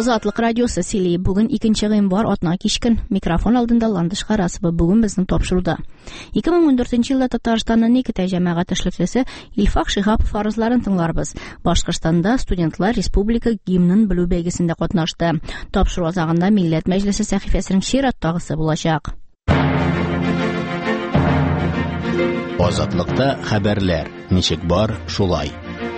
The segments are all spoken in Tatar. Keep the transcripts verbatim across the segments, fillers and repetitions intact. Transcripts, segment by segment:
Азатлык радиосы сөйли. Бүген икенче гыйнвар атна кичкен. Микрофон алдында Ландыш Харасова. Бүген безнең тапшыруда. ике мең ундүртенче елда Татарстанның Никита җәмәгать эшлеклесе Илфак Шихапов фарызларын тыңларбыз. Башкортстанда студентлар республика гимнын белү бәйгесендә катнашты. Тапшыру азагында Милләт Мәҗлесе сәхифәсенең чираттагысы булачак. Азатлыкта хәбәрләр. Ничек бар, шулай.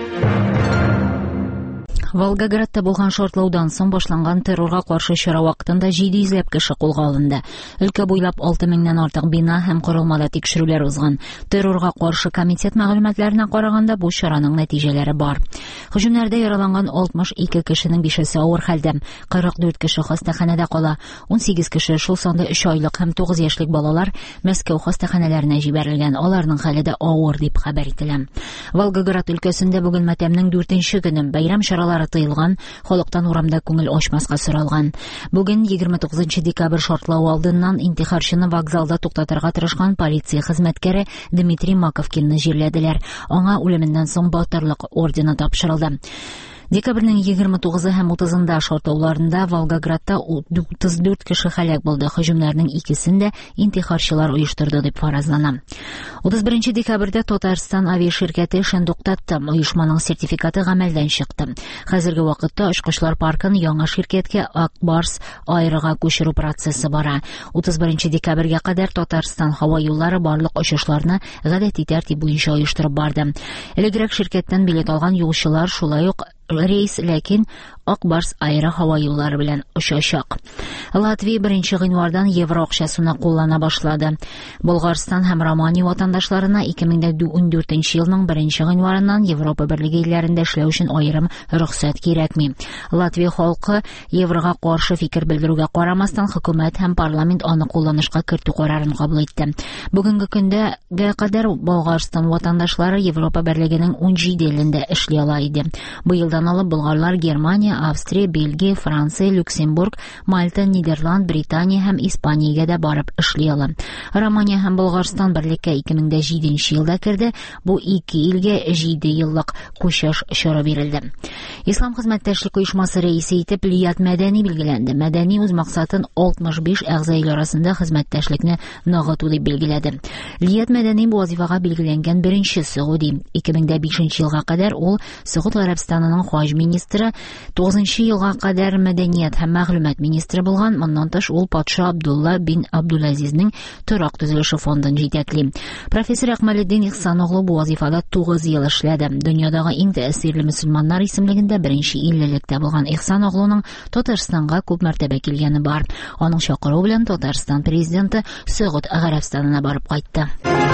Волгоградта булган шартлаудан соң башланган террорга каршы чара вакытында җиде йөзләп кеше кулга алынды. Өлкә буйлап алты меңнән артык бина һәм корылмада тикшерүләр узган. Террорга каршы комитет мәгълүматларына караганда бу чараның нәтиҗәләре бар. Һөҗүмнәрдә яраланган алтмыш ике кешенең бишесе авыр хәлдә, кырык дүрт кеше хастаханәдә кала, ун сигез кеше, шул санда өч айлык һәм тугыз яшьлек балалар Мәскәү хастаханәләренә җибәрелгән. Аларның хәле дә авыр дип хәбәр ителә. Волгоград өлкәсендә бүген матәмнең дүртенче көне бәйрәм чаралары тыелган, халыктан урамда күңел ачмаска соралган. Бүген егерме тугызынчы декабрь шартлау алдыннан интихарчыны вокзалда туктатырга тырышкан полиция хезмәткәре Дмитрий Маковкинны җирләделәр. Аңа үлеменнән соң батырлык ордены тапшырылды. Декабрьнең егерме тугызы һәм утызында шартлауларында Волгоградта утыз дүрт кеше һәлак булды. Һөҗүмнәрнең икесен дә интихарчылар оештырды дип фаразлана. утыз беренче декабрьдә Татарстан авиаширкәте эшен туктатты. Оешманың сертификаты гамәлдән чыкты. Хәзерге вакытта очкычлар паркын яңа ширкәткә Акбарс Аэрога күчерү процессы бара. утыз беренче декабрьгә кадәр Татарстан һава юллары барлык очышларны гадәти тәртип буенча оештырып барды. Элегрәк ширкәттән билет алган юлчылар шулай ук рейс, ләкин Акбарс Аэро һава юллары белән очачак. Латвия беренче гыйнвардан евро акчасына куллана башлады. Болгарстан һәм Романия ватандашларына ике мең ундүртенче елның беренче гыйнварыннан Европа Берлеге илләрендә эшләү өчен аерым рөхсәт кирәкми. Латвия халкы еврога каршы фикер белдерүгә карамастан хөкүмәт һәм парламент аны кулланышка кертү карарын кабул итте. Бүгенге көндәгә кадәр Болгарстан ватандашлары Европа Берлегенең унҗиде илендә эшли ала иде. Бу елдан алып болгарлар Германия, Австрия, Бельгия, Франция, Люксембург, Мальта, Нидерланд, Британия һәм Испаниягә дә барып эшли ала. Романия һәм Болгарстан берлеккә ике мең җиденче елда керде. Бу ике илгә җиде еллык күчеш чоры бирелде. Ислам хезмәттәшлек оешмасы рәисе итеп Лият Мәдәни билгеләнде. Мәдәни үз максатын алтмыш биш әгъза арасында хезмәттәшлекне ныгыту дип билгеләде. Лият Мәдәни бу вазифага билгеләнгән беренче сәгъүди. ике мең бишенче елга кадәр ул Сәгъүд Гарәбстанының хаҗ министры, тугызынчы елга кадәр мәдәният һәм мәгълүмат министры булган. Моннан тыш ул патша Абдулла бин Абдулазизның торак төзелеше фондын җитәкли. Профессор Әкмәлетдин Ихсан оглы бу вазифада тугыз ел эшләде. Дөньядагы иң тәэсирле мөселманнар исемлегендә беренче иллелектә булган Ихсан оглының Татарстанга күп мәртәбә килгәне бар. Аның чакыруы белән Татарстан президенты Сәгъүд Гарәбстанына барып кайтты.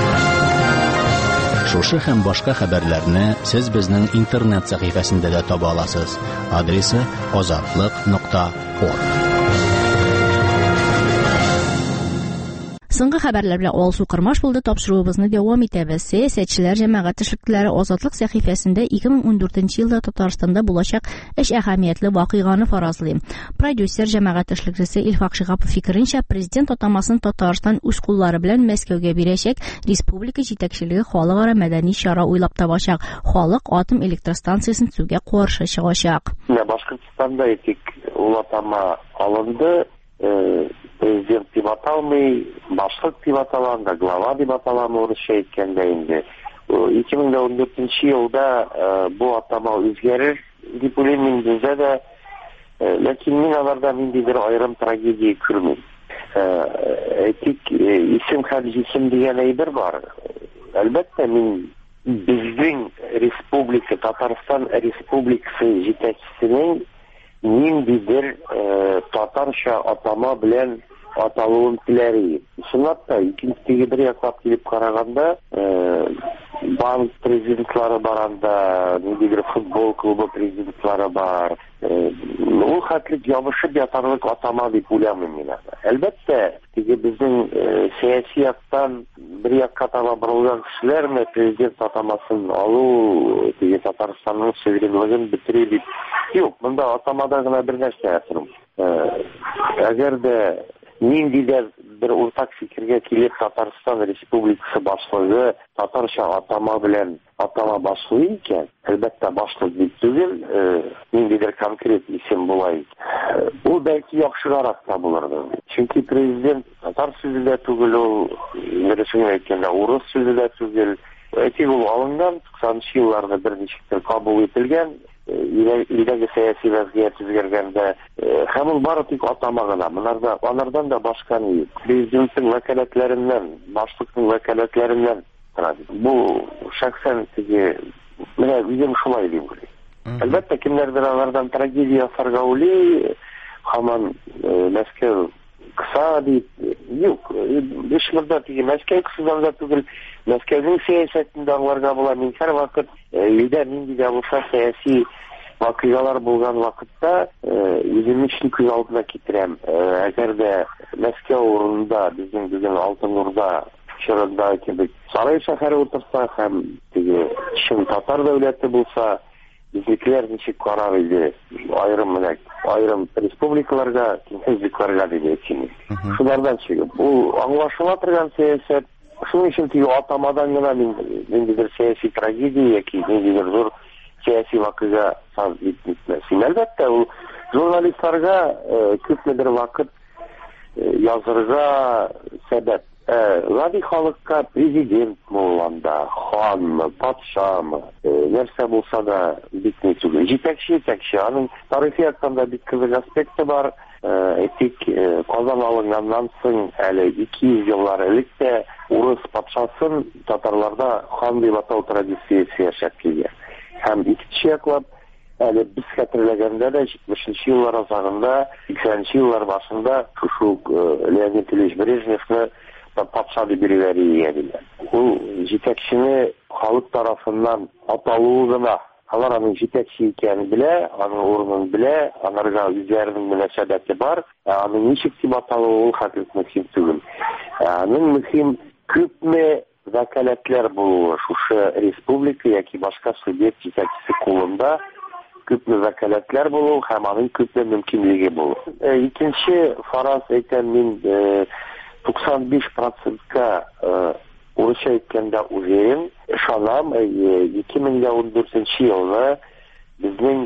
Шушы һәм башка хәбәрләрне сез безнең интернет сәхифәсендә дә таба аласыз. Адресы азатлык нокта орг. Соңгы хәбәрләр белән алсу кырмаш булды. Тапшыруыбызны дәвам итәбез. Сәясәтчеләр җәмәгать эшлеклеләре Азатлык сәхифәсендә ике мең ундүртенче елда Татарстанда булачак эш әһәмиятле вакыйганы фаразлый. Продюсер җәмәгать эшлеклесе Илфак Шихапов фикеренчә, президент атамасын Татарстан үз куллары белән Мәскәүгә бирәчәк, республика җитәкчелеге халыкара мәдәни чара уйлап табачак. Халык атом электростанциясын төзүгә каршы чыгачак. Башкортстанда этик ул атама алынды. Президент дип аталмый, башлык дип аталганда, глава дип аталган урысча әйткәндә инде. ике мең ундүртенче елда бу атама үзгәрер дип уйлыйм бездә дә, ләкин мин аларда ниндидер аерым трагедия күрмим. Тик исем һәм җисем дигән әйбер бар. Әлбәттә, мин безнең республика, Татарстан республикасы җитәкчесенең ниндидер татарча атама белән аталуын теләри. Шунлап та икенче бер яклап килеп караганда, банк президентлары баранда, ниндидер футбол клубы президентлары бар. Ул хәтлек ябышып ятарлык атама дип уйламыйм мин. Әлбәттә, теге безнең сәяси яктан бер якка таба борылган кешеләрме президент атамасын алу, теге Татарстанның суверенлыгын бетерү дип. Юк, монда атамада гына бер нәрсә ятыр. Әгәр дә ниндидер бер уртак фикергә килеп Татарстан Республикасы башлыгы татарча атама белән атама башлый икән, әлбәттә башлык дип түгел, ниндидер конкрет исем булай. Ул бәлки яхшырак та булырды. Чөнки президент татар сүзе дә түгел, ул дөресен әйткәндә урыс сүзе дә түгел. Әйтик, ул алынган туксанынчы елларда берничә кабул ителгән, илдәге сәяси вазгыять үзгәргәндә, һәм ул бары тик атама гына. Монарда, алардан да башка ни. Президентның вәкаләтләреннән, башлыкның вәкаләтләреннән тора. Бу шәхсән теге, менә үзем шулай дип уйлыйм. Әлбәттә, кемнәрдер алардан трагедия ясарга уйлый, һаман Мәскәү кыса дип, юк, бишмирда теге Мәскәү кысадан да түгел, Мәскәүнең сәясәтендә аңларга була. Мин һәр вакыт илдә нинди дә булса сәяси вакыйгалар булган вакытта үземне өчен күз алдына китерәм. Әгәр дә Мәскәү урынында, безнең бүген Алтын Урда чорында кебек сарай шәһәре утырса һәм теге чын татар дәүләте булса, безнекеләр ничек карар иде, айрым менә айрым республикаларга, республикаларга дип әйтим. Шулардан чыгып, ул аңлашыла торган сәясәт. Шуның өчен теге атамадан гына ниндидер сәяси трагедия яки ниндидер зур сәяси вакыйга саз итмәс. Әлбәттә, ул журналистларга күпмедер вакыт язырга сәбәп. Гади халыкка президент булганда, ханмы, патшамы, нәрсә булса да битне түгел. Җитәкче, җитәкче. Аның тарихи яктан бик кызык аспекты бар. Әйтик, Казан алынганнан соң, әле ике йөз еллар элек тә урыс патшасын татарларда хан дип атау традициясе яшәп килгән. Һәм икенче яклап, әле без хәтерләгәндә дә җитмешенче еллар азагында, сиксәненче еллар башында шушы Леонид Ильич Брежневны патша дип белгән. Ул җитәкчене халык тарафыннан аталуы гына, алар аның җитәкче икәнен белә, аның урынын белә, анарга үзләренең мөнәсәбәте бар, аның ничек дип аталуы ул хәтлек мөһим түгел. Аның мөһим күпме вәкаләтләр булуы шушы республика яки башка субъект җитәкчесе кулында күпме вәкаләтләр булуы һәм аның күпме мөмкинлеге булуы. Икенче фараз әйтәм мин, туксан биш процентка урысча әйткәндә уверен, ышанам, ике мең ун дүртенче елда безнең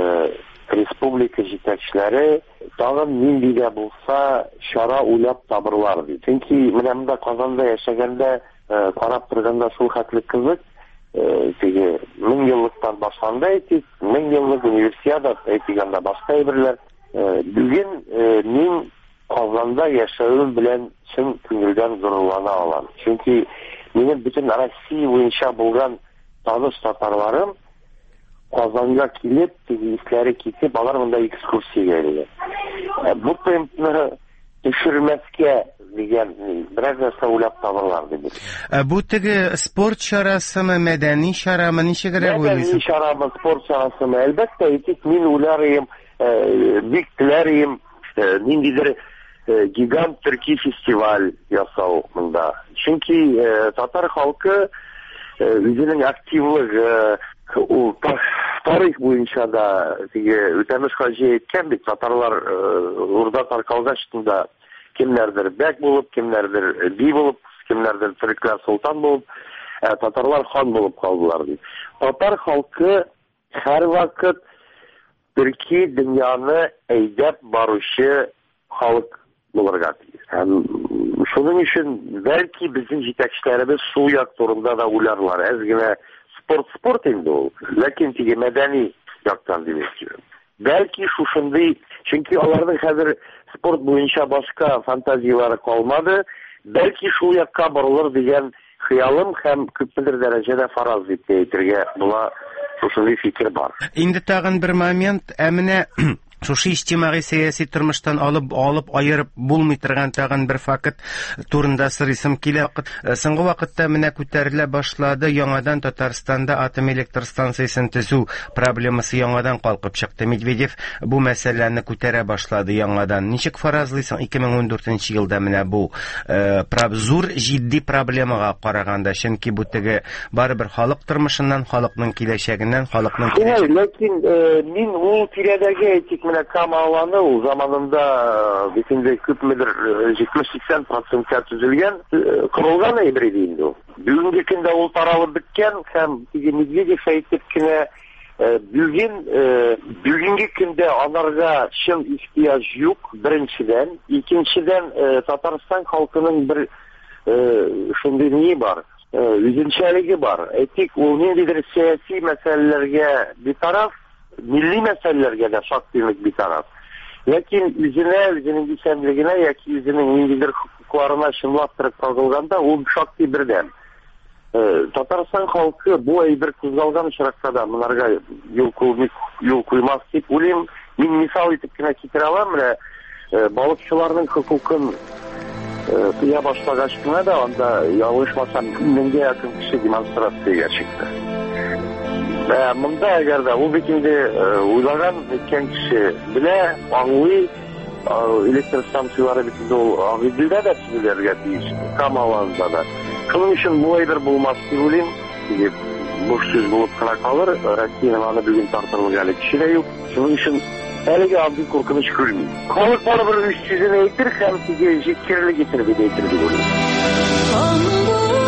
республика җитәкчеләре тагын нинди дә булса чара уйлап табырлар ди. Чөнки менә монда Казанда яшәгәндә, карап торганда шул хәтле кызык, теге мең еллыктан башланда әйтик, мең еллык универсиада әйтгәндә башка әйберләр. Бүген мин Казанда яшәүем белән чын күңелдән горурлана алам. Чөнки минем бөтен Россия буенча булган таныш татарларым Казанга килеп, теге исләре китеп, алар монда экскурсиягә килгән. Бу темпны төшермәскә дигән бераз нәрсә уйлап табырлар дип. Бу теге спорт чарасымы, мәдәни чарамы, ничегрәк уйлыйсың? Мәдәни чарамы, спорт чарасымы, әлбәттә, әйтик, мин уйларым, бик теләрим, ниндидер гигант төрки фестиваль ясау монда. Чөнки татар халкы үзенең активлыгы, ул тарих буенча да теге үтәмеш хаҗи әйткән бит, татарлар урда таркалгач тында кемнәрдер бәк булып, кемнәрдер би булып, кемнәрдер төрекләр солтан булып, татарлар хан булып калдылар ди. Татар халкы һәр вакыт төрки дөньяны әйдәп баручы халык булырга тиеш. Һәм шуның өчен бәлки безнең җитәкчеләребез шул як турында да уйларлар. Әз генә спорт спорт инде ул, ләкин теге мәдәни яктан дип әйтәм. Бәлки шушындый, чөнки аларның хәзер спорт буенча башка фантазиялары калмады, бәлки шул якка борылыр дигән хыялым һәм күпмедер дәрәҗәдә фараз дип әйтергә була, шушындый фикер бар. Инде тагын бер момент, ә менә шушы иҗтимагый сәяси тормыштан алып алып аерып булмый торган тагын бер факт турында сорыйсым килә. Соңгы вакытта менә күтәрелә башлады, яңадан Татарстанда атом электр станциясын төзү проблемасы яңадан калкып чыкты. Медведев бу мәсьәләне күтәрә башлады яңадан. Ничек фаразлыйсың ике мең ун дүртенче елда менә бу зур җитди проблемага караганда, чөнки бу теге барыбер халык тормышыннан, халыкның киләчәгеннән, халыкның Ләкин мин ул тирәдәге әйтик менә Кама аланы ул заманында бит инде күпмедер җитмеш-сиксән процентка төзелгән, корылган әйбер иде инде ул. Бүгенге көндә ул таралып беткән һәм теге Медведев әйтеп кенә Бүген бүгенге көндә аларга чын ихтияҗ юк, беренчедән, икенчедән Татарстан халкының бер шундый ни бар, үзенчәлеге бар. Әйтик, ул ниндидер сәяси мәсьәләләргә битараф, милли мәсьәләләргә дә шактыйлык битараф. Ләкин үзенә, үзенең исәнлегенә яки үзенең ниндидер хокукларына чынлап торып кагылганда, ул шактый бердәм. Татарстан халкы бу әйбер кузгалган очракта да монарга юл куймас дип уйлыйм. Мин мисал итеп кенә китерә алам, менә балыкчыларның хокукын кыя башлагач кына да анда ялгышмасам меңгә якын кеше демонстрациягә чыкты. Монда әгәр дә ул бит инде уйлаган иткән кеше белә, аңлый, электр станциялары бит инде ул Агыйделдә дә төзелергә тиеш, Кама аланында да. Шуның өчен бу әйбер булмас дип уйлыйм. Дип буш сүз булып кына калыр. Россиянең аны бүген тартылган әле кеше дә юк. Шуның өчен әлеге андый куркыныч күрмим. Халык барыбер үз сүзен әйтер һәм теге җиткерлек итер дип әйтер дип уйлыйм.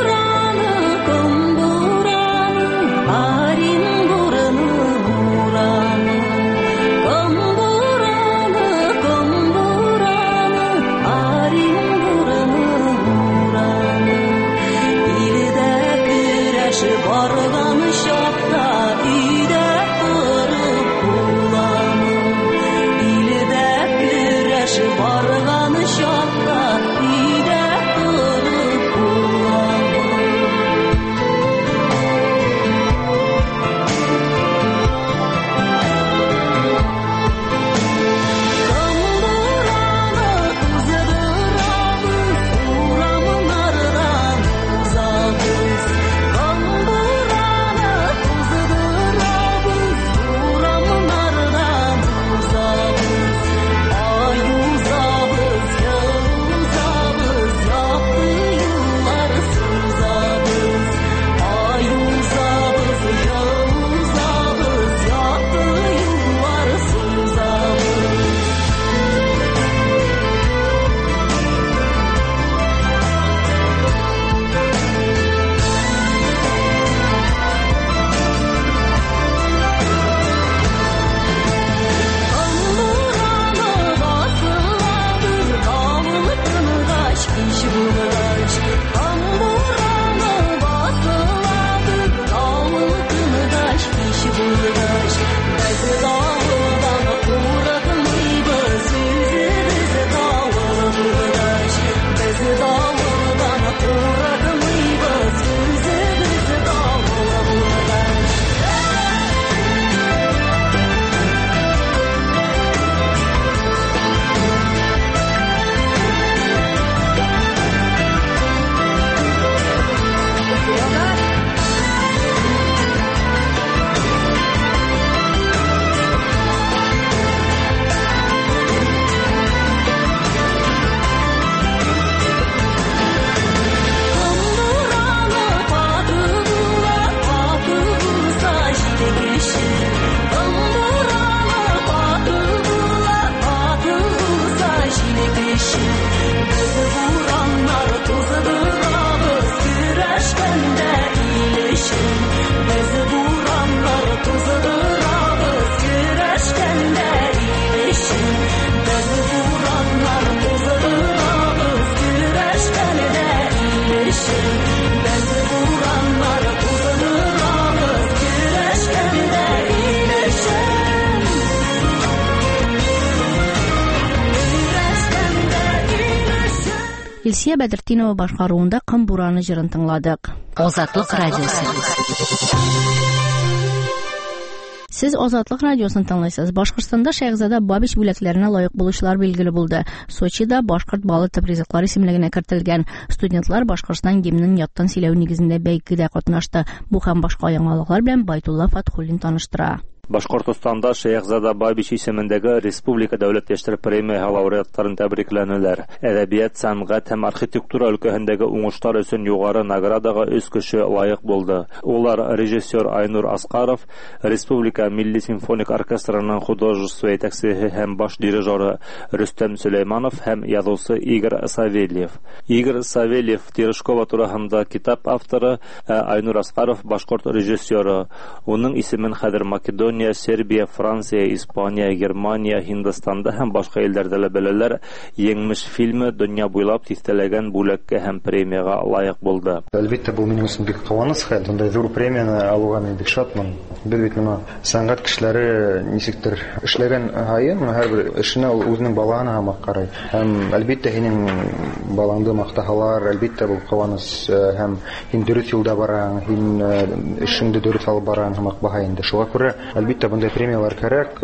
Илсия Бәдертдинова башкаруында Кым бураны җырын тыңладык. Азатлык радиосы. Сез Азатлык радиосын тыңлыйсыз. Башкортстанда Шәйхзада Бабич бүләкләренә лаек булучылар билгеле булды. Сочида башкорт балы призлары исемлегенә кертелгән. Студентлар Башкортстан гимнын яттан сөйләү нигезендә бәйгедә катнашты. Бу һәм башка яңалыклар белән Байтулла Фатхуллин таныштыра. Башкортостанда Шәйхзада Бабич исемендәге Республика дәүләт яшьләр премия лауреатларын тәбрикләнәләр. Әдәбият, сәнгать һәм архитектура өлкәһендәге уңышлар өчен югары наградага өч кеше лаек булды. Улар режиссер Айнур Аскаров, Республика Милли симфоник оркестрының художество итәкчесе һәм баш дирижеры Рөстәм Сөләйманов һәм язучы Игорь Савельев. Игорь Савельев Терешкова турында китап авторы, Айнур Аскаров башкорт режиссеры. Уның исемен хәзер Македония, Сербия, Франция, Испания, Германия, Һиндстанда һәм башка илләрдә лә беләләр. Еңмеш фильмы дөнья буйлап тистәләгән бүләккә һәм премияга лаек булды. Әлбәттә, бу минем өчен бик куаныч хәл. Бундай зур премияны алуга мин бик шатмын. Без бит моны сәнгать кешеләре ничектер эшләгән һайын, моны һәрбер эшенә ул үзенең баланы һәм карый. Һәм әлбәттә һинең балаңды мактаһалар, әлбәттә бу куаныч һәм һин дөрес юлда бараң, һин эшеңдә дөрес алып бараң һәм баһа инде. Шуңа күрә әлбәттә бундай премиялар кирәк.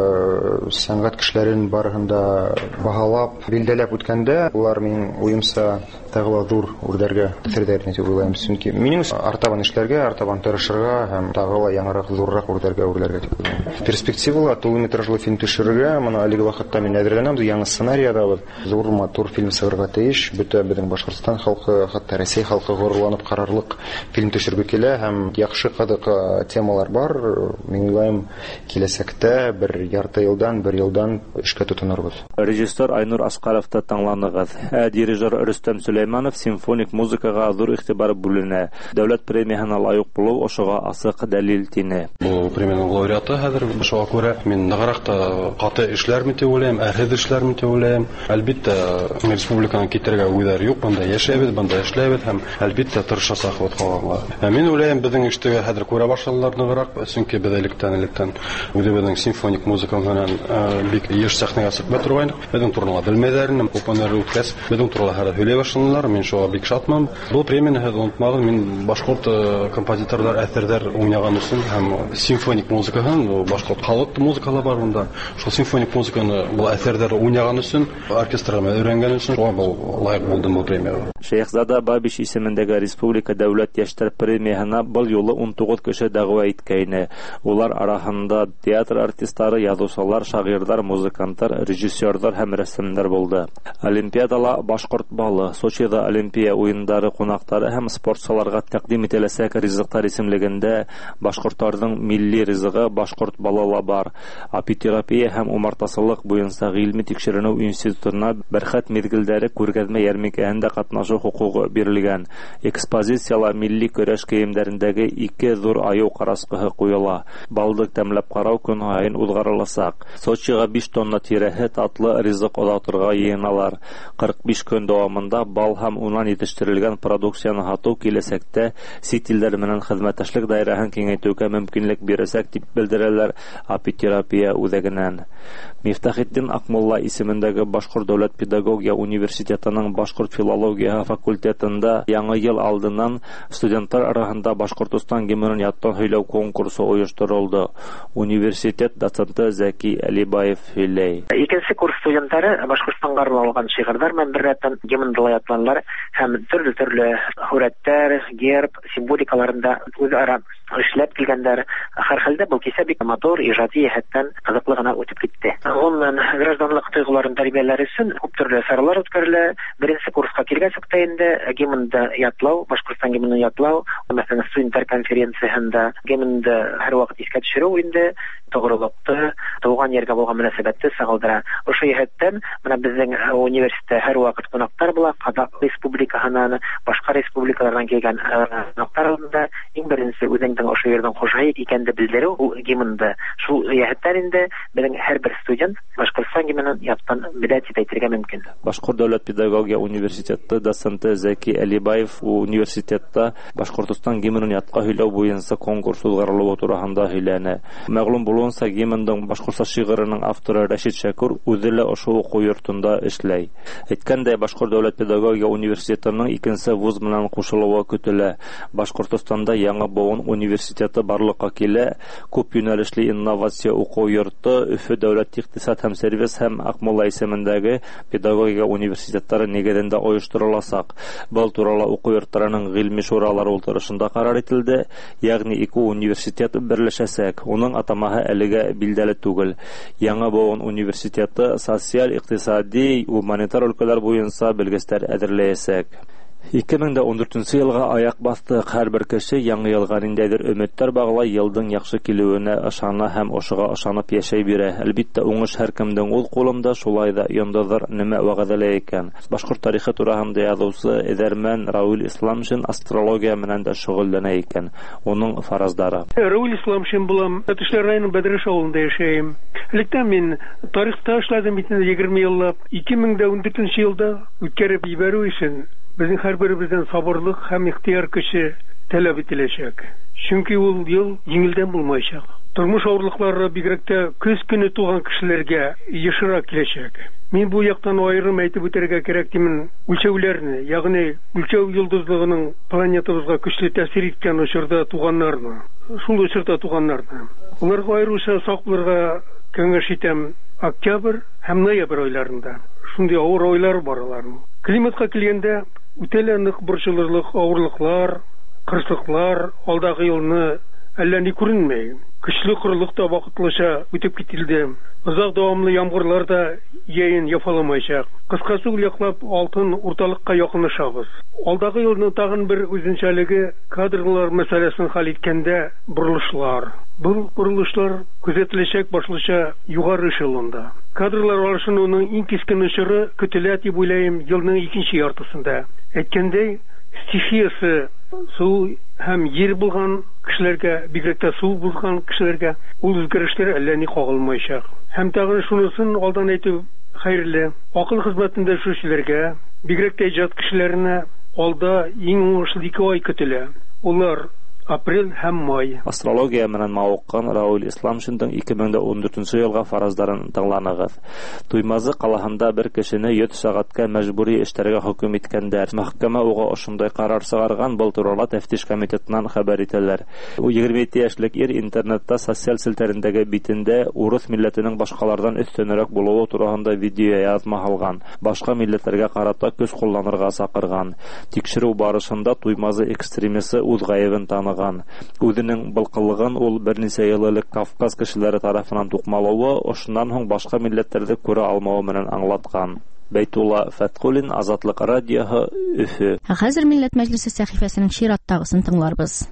Сәнгать кешеләрен барыгында баһалап, билдәләп үткәндә, улар минем уемса тагы зур үрдәргә тәсирдәр дип уйлыйм. Чөнки минем артабан эшләргә, артабан тырышырга һәм тагы ла яңарак, зуррак үрдәргә үрләргә дип уйлыйм. Перспективалы тулыметражлы фильм төшерергә, моны әлеге вакытта мин әзерләнәм, яңа сценарийда зур матур фильм сыгырга тиеш. Бөтә безнең Башкортстан халкы, хәтта Россия халкы горурланып карарлык фильм төшергә килә һәм яхшы кадык темалар бар. Мин уйлыйм, киләсәктә бер ярты елдан, бер елдан эшкә тотынырбыз. Режиссер Айнур Аскаровты таңланыгыз. Ә дирижер Рөстәм Сөләйманов симфоник музыкага зур игътибар бүленә. Дәүләт премиясына лаек булу ошыга асык дәлил тине. Бу премияның лауреаты хәзер шуңа күрә мин ныграк та каты эшләрме дип уйлыйм, әрһез эшләрме дип уйлыйм. Әлбәттә, республиканың китәргә уйлар юк, бында яшәбез, бында эшләбез һәм әлбәттә тырышасак вот калганга. Мин уйлыйм, безнең эштәге хәзер күрә башладылар ныграк, чөнки без электән электән үзебезнең симфоник музыка белән бик еш сәхнәгә чыкмый торгайнык. Безнең турында белмәйләрне, опаннар үткәс, безнең турында һәр һөйләй башладылар. Мин шуңа бик шатман. Бу премияны хәзер онытмагыз, мин башкорт композиторлар әсәрләр уйнаган өчен һәм симфоник музыкаһын, башкорт халык музыкалары бар монда. Шул симфоник музыканы бу әсәрләр уйнаган өчен, оркестрга өйрәнгән өчен шуңа бу лаек булдым бу премияга. Шәйхзада Бабич исемендәге Республика дәүләт яшьләр премиясына бу юлы ун тугыз кеше дәгъва иткәйне. Улар арасында театр артистлары, язучылар, шагыйрьләр, музыкантлар, режиссерлар һәм рәссамнар булды. Олимпиадала башкорт балы, Сочида Олимпия уеннары кунаклары һәм спортчыларга тәкъдим ителәсәк ризыклар исемлегендә башкортларның милли ризыгы башкорт балала бар. Апитерапия һәм умартасылык буенча гыйльми тикшеренү институтына бәрхәт мизгелләре күргәзмә ярминкәһендә катнашу хукугы бирелгән. Экспозициялар милли көрәш киемнәрендәге ике зур аю караскыһы куела. Балдык тәмләп карау көн һайын узгарылачак. Сочига биш тонна тирәһе татлы ризык озатырга йыйналар. кырык биш көн дәвамында бал һәм уннан җитештерелгән продукцияны һату киләсәктә сит илләр белән хезмәттәшлек даирәһен киңәйтүгә мөмкинлек бирәсәк дип белдерәләр Апитерапия үзәгеннән. Мифтахетдин Акмулла исемендәге Башкорт дәүләт педагогия университетының башкорт филология факультетында яңа ел алдыннан студентлар арасында Башкортстан гимнын яттан һөйләү конкурсы оештырылды. Университет доценты Зәки Алибаев һөйләй. Икенче курс студентлары Башкортстанга арналган шигырьләр менән беррәттән гимнда ятланлар һәм төрле-төрле хүрәттәр, герб, символикаларында үзара эшләп килгәннәр. Һәр хәлдә бу кисә бик матур, иҗади һәттән кызыклы гына үтеп китте. Оннан гражданлык тойгыларын тәрбияләре өчен күп төрле саралар үткәрелә. Беренче курска килгәнчәктә инде гимнда ятлау, Башкортстан гимнын ятлау, мәсәлән, студентлар конференциясендә гимнда һәр вакыт искә төшерү инде тогрылыкты, туган ергә булган мөнәсәбәтте сагылдыра. Ошо җәһәттән менә безнең университетта һәр вакыт кунаклар була, Казак республикаһынан, башка республикалардан килгән кунакларда иң беренче үзеңнең ошо yerдән хуҗайы икәнне белдерү ул гимнда. Шул җәһәттән инде безнең һәрбер студент Башкортстан гимнын яттан билет итәргә мөмкин. Башкорт дәүләт педагогия университеты доценты Зәки Алибаев университетта Башкортстан гимнын ятка һөйләү буенча конкурс узгарылуы турында һөйләнә. Мәгълүм булуынча, гимндың башкортча шигырының авторы Рәшит Шәкүр үзе лә ошо уку йортында эшләй. Әйткәндәй, Башкорт дәүләт педагогия университетының икенче вуз менән кушылуы көтелә. Башкортстанда яңа буын университеты барлыкка килә. Күп юнәлешле инновация уку йорты Өфе дәүләт икътисад һәм сервис һәм Акмулла исемендәге педагогия университетлары нигезендә оештырылачак. Бу турында уку йортларының гыйльми шуралары утырышында карар ителде, ягъни ике университет берләшәсәк. Уның атамаһы әлегә билдәле түгел. Яңа Баон университеты социаль-икътисади, гуманитар өлкәләр буенча белгечләр әзерләячәк. ике мең дә ундүртенче елга аяк басты. Һәрбер кеше яңа елга ниндидер өметләр баглай, елның яхшы килүенә ышана һәм ошыга ышанып яшәй бирә. Әлбәттә, уңыш һәркемнең үз кулында, шулай да яндадыр нимә вәгъдәле икән. Башкорт тарихы турында язучы Эдерман Рауль Исламшин астрология менән дә шөгыльләнә икән. Уның фараздары. Рауль Исламшин булам. Төшләр районы Бәдрәш авылында яшәйм. Лектә мин тарихта эшләдем бит егерме еллап. ике мең дә ундүртенче елда үткәреп ибәрү өчен безнең һәрберебездән сабырлык һәм ихтияр көче таләп ителәчәк. Чөнки ул ел җиңелдән булмаячак. Тормыш авырлыклары бигрәк тә көз көне туган кешеләргә ешрак киләчәк. Мин бу яктан аерым әйтеп үтәргә кирәк димен, үлчәүләрне, ягъни үлчәү йолдызлыгының планетабызга көчле тәэсир иткән очырда туганнарны, шул очырда туганнарны. Уларга аеруча сак булырга киңәш итәм. Октябрь һәм ноябрь айларында шундый авыр айлар баралар. Климатка килгәндә үтәлә нык борчылырлык авырлыклар, кырсыклар алдагы елны әллә ни күренмәй. Көчле кырлык та вакытлыча үтеп китилде. Озак дәвамлы ямгырлар да яен яфаламаячак. Кыскасы ул яклап алтын урталыкка якынлашабыз. Алдагы елны тагын бер үзенчәлеге кадрлар мәсьәләсен хәл иткәндә бурылышлар. Бу бурылышлар күзәтеләчәк башлыча югары эшелонда. Кадрлар арышынуның иң кискен очыры көтелә дип уйлыйм елның икенче яртысында. Әйткәндәй, стихиясе су һәм җир булган кешеләргә, бигрәк тә су булган кешеләргә ул үзгәрешләр әллә ни кагылмаячак. Һәм тагын шунысын алдан әйтү хәерле. Акыл хезмәтендә эшләүчеләргә, бигрәк тә иҗат кешеләренә алда иң уңышлы ике ай көтелә. Улар апрель һәм май. Астрология менән мавыккан Рауль Исламшиндың ике мең дә ундүртенче елга фараздарын тыңланыгыз. Туймазы калаһында бер кешене йөз сәгатькә мәҗбүри эшләргә хөкем иткәндәр. Мәхкәмә уга ошондай карар чыгарган, был турыда тәфтиш комитетыннан хәбәр ителәр. У егерме ике яшьлек ир интернетта социаль селтәрендәге битендә урыс милләтенең башкалардан өстенрәк булуы турында видео язма алган. Башка милләтләргә карата көч кулланырга сакырган. Тикшерү барышында Туймазы экстремисты үз гаебен таныган. Үзенең былкылыгын ул берничә ел элек Кавказ кешеләре тарафыннан тукмалавы, ошоннан һоң башка милләтләрдә күрә алмавы менән аңлаткан. Бәйтулла Фәткулин, Азатлык радиоһы, Өфө. Хәзер Милләт мәҗлесе сәхифәсенең чираттагысын тыңларбыз.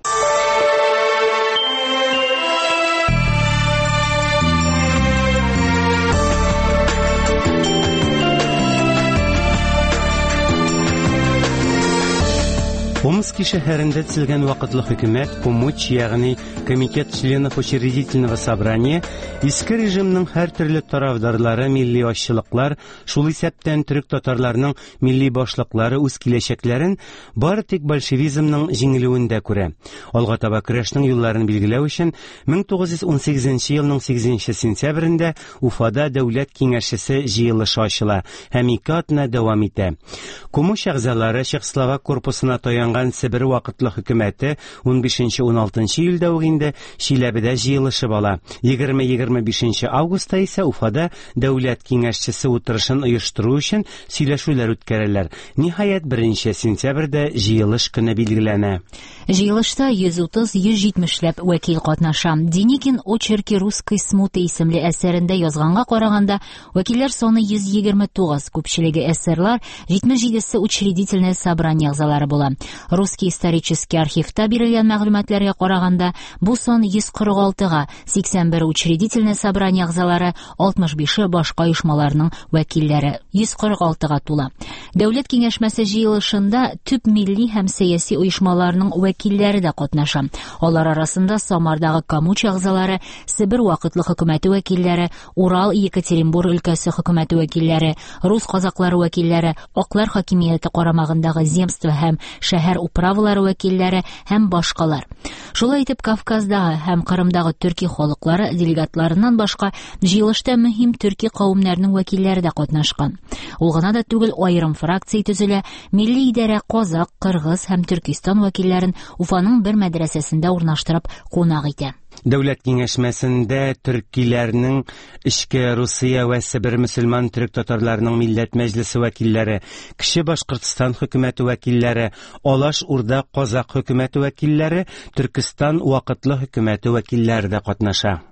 Омский шәһәрендә төзелгән вакытлы хөкүмәт, Помуч, ягъни комитет членов учредительного собрания, иске режимның һәр төрле тарафдарлары, милли ашчылыклар, шул исәптән төрек татарларның милли башлыклары үз киләчәкләрен бары тик большевизмның җиңелүендә күрә. Алга таба көрәшнең юлларын билгеләү өчен мең тугыз йөз унсигезенче елның сигезенче сентябрендә Уфада дәүләт киңәшчесе җыелышы ачыла һәм ике атна дәвам итә. Помуч әгъзалары Чехословак корпусына таянган Себер вакытлы хөкүмәте ун бишенче - ун алтынчы елда угында Шиләбедә җыелышып ала. егерме-егерме бишенче августта исә Уфада дәүләт киңәшчесе утырышын оештыру өчен сөйләшүләр үткәрәләр. Ниһаять, беренче сентябрьдә җыелыш көне билгеләнә. Җыелышта йөз утыз - йөз җитмешләп вәкил катнаша. Деникин «Очерки русской смуты» исемле әсәрендә язганга караганда, вәкилләр саны йөз егерме тугыз, күпчелеге эсерлар, җитмеш җидесе учредительное собрание әгъзалары була. Русский исторический архивта бирелгән мәгълүматларга караганда, бу сан йөз кырык алтыга, сиксән бер учредительное собрание әгъзалары, алтмыш бише башка оешмаларның вәкилләре, йөз кырык алтыга тула. Дәүләт киңәшмәсе җыелышында төп милли һәм сәяси оешмаларның вәкилләре дә катнаша. Алар арасында Самардагы Камуч әгъзалары, Себер вакытлы хөкүмәте вәкилләре, Урал, Екатеринбург өлкәсе хөкүмәте вәкилләре, рус казаклары вәкилләре, Аклар хакимияте карамагындагы земство һәм шәһәр управалары вәкилләре һәм башкалар. Шулай итеп, Кавказдагы һәм Кырымдагы төрки халыклары делегатларыннан башка җыелышта мөһим төрки кавымнарының вәкилләре дә катнашкан. Ул гына да түгел, аерым фракция төзелә, милли идарә казак, кыргыз һәм Төркистан вәкилләрен Уфаның бер мәдрәсәсендә урнаштырып кунак итә. Дәүләт киңәшмәсендә төркиләрнең Ичке Русия вә Себер мөселман төрек татарларының милләт мәҗлесе вәкилләре, Кече Башкортстан хөкүмәте вәкилләре, Алаш Урда казак хөкүмәте вәкилләре, Төркстан вакытлы хөкүмәте вәкилләре дә катнаша.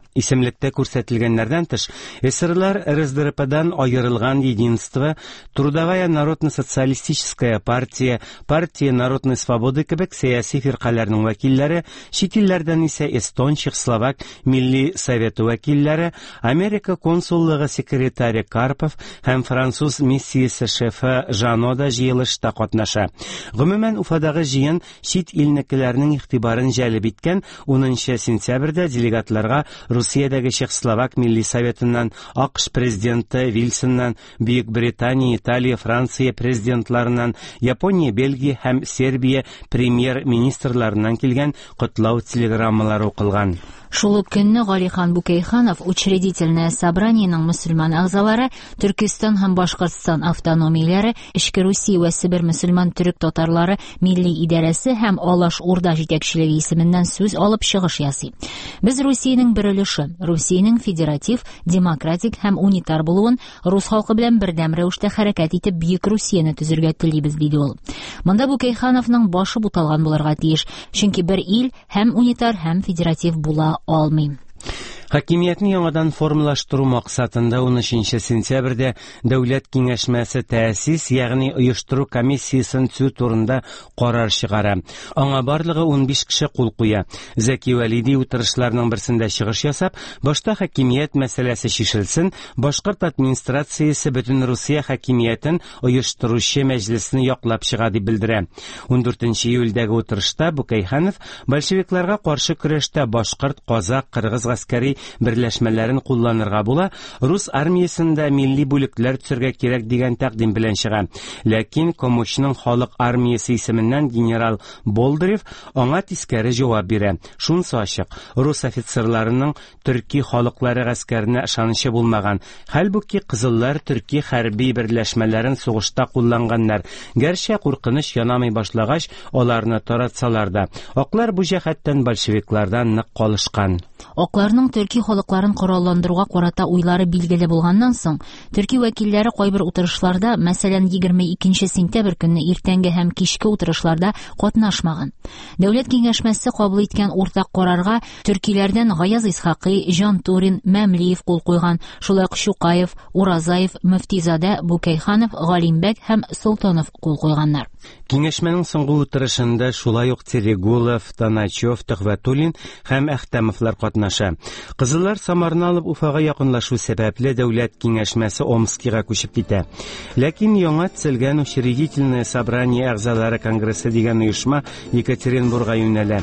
Исемлектә күрсәтелгәннәрдән тыш, эсерлар РСДРПдан аерылган Единство, Трудовая народно-социалистическая партия, партия народной свободы кебек сәяси фиркаларның вәкилләре, чит илләрдән исә Эстон, Чехословак Милли советы вәкилләре, Америка консуллыгы секретаре Карпов һәм француз миссиясе шефы Жано да җыелышта катнаша. Гомумән, Уфадагы җыен чит илнекеләрнең игътибарын җәлеп иткән. унынчы сентябрьдә делегатларга Русиядәге Чехословак Милли советыннан, АКШ президенты Вильсоннан, Бөек Британия, Италия, Франция президентларыннан, Япония, Бельгия һәм Сербия премьер-министрларыннан килгән котлау телеграммалары укылган. Шул ук көнне Галихан Букейханов учредительное собраниенең мөселман әгъзалары, Төркстан һәм Башкортстан автономияләре, Эчке Русия ва Сибир мөселман төрек татарлары милли идарәсе һәм Алаш Урда җитәкчелеге исеменнән сүз алып чыгыш ясый. Без Русиянең бер өлеше, Русиянең федератив, демократик һәм унитар булуын, рус халкы белән бердәм рәвештә хәрәкәт итеп Бөек Русияне төзергә телибез, диде ул. Монда Букейхановның башы буталган булырга тиеш, чөнки бер ил һәм унитар һәм федератив була алмый. Хакимиятне яңадан формалаштыру максатында унөченче сентябрьдә Дәүләт киңәшмәсе тәэсис, ягъни оештыру комиссиясын төзү турында карар чыгара. Аңа барлыгы унбиш кеше кул куя. Зәки Вәлиди утырышларның берсендә чыгыш ясап, башта хакимият мәсьәләсе чишелсен, башкорт администрациясе бөтен Русия хакимиятен оештыручы мәҗлесне яклап чыга дип белдерә. ундүртенче июльдәге утырышта Букейханов большевикларга каршы көрәштә башкорт, казак, кыргыз гаскәри берләшмәләрен кулланырга була, рус армиясында милли бүлекләр төзергә кирәк дигән тәкъдим белән чыга. Ләкин Комучның халык армиясе исеменнән генерал Болдырев аңа тискәре җавап бирә. Шунысы ачык, рус офицерларының төрки халыклары гаскәренә ышанычы булмаган. Хәлбуки кызыллар төрки хәрби берләшмәләрен сугышта кулланганнар. Гәрчә куркыныч янамый башлагач, аларны таратсалар да, аклар бу җәһәттән большевиклардан нык калышкан. Акларның төрки халыкларын коралландыруга карата уйлары билгеле булганнан соң, төрки вәкилләре кайбер утырышларда, мәсәлән, егерме икенче сентябрь көнне иртәнге һәм кичке утырышларда катнашмаган. Дәүләт киңәшмәсе кабул иткән уртак карарга төркиләрдән Гаяз Исхакый, Жан Турин, Мәмлиев кул куйган, шулай ук Шукаев, Уразаев, Мөфтизадә, Букейханов, Галимбәк һәм Солтанов кул куйганнар. Киңәшмәнең соңгы утырышында шулай ук Терегулов, Таначев, Төхвәтуллин һәм Әхтәмовлар катнаша. Кызыллар Самарны алып Уфага якынлашу сәбәпле Дәүләт киңәшмәсе Омскига күчеп китә. Ләкин яңа төзелгән учредительное собрание әгъзалары конгрессы дигән оешма Екатеринбурга юнәлә.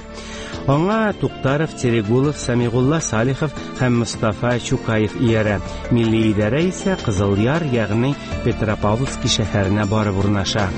Аңа Туктаров, Терегулов, Самигулла Салихов һәм Мустафа Чукаев иярә. Милли идарә исә Кызылъяр, ягъни Петропавловск шәһәренә барып урнаша.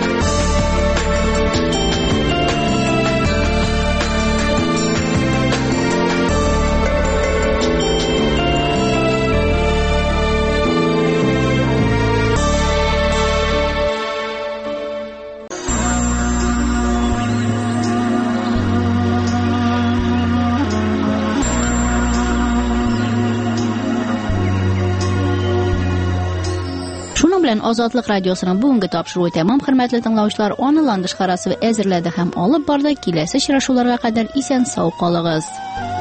Азатлык радиосының бүгенге тапшыруы тәмам, хөрмәтле тыңлаучылар, аны ландыш карасы әзерләде һәм алып барды. Киләсе очрашуларга кадәр исән сау калыгыз.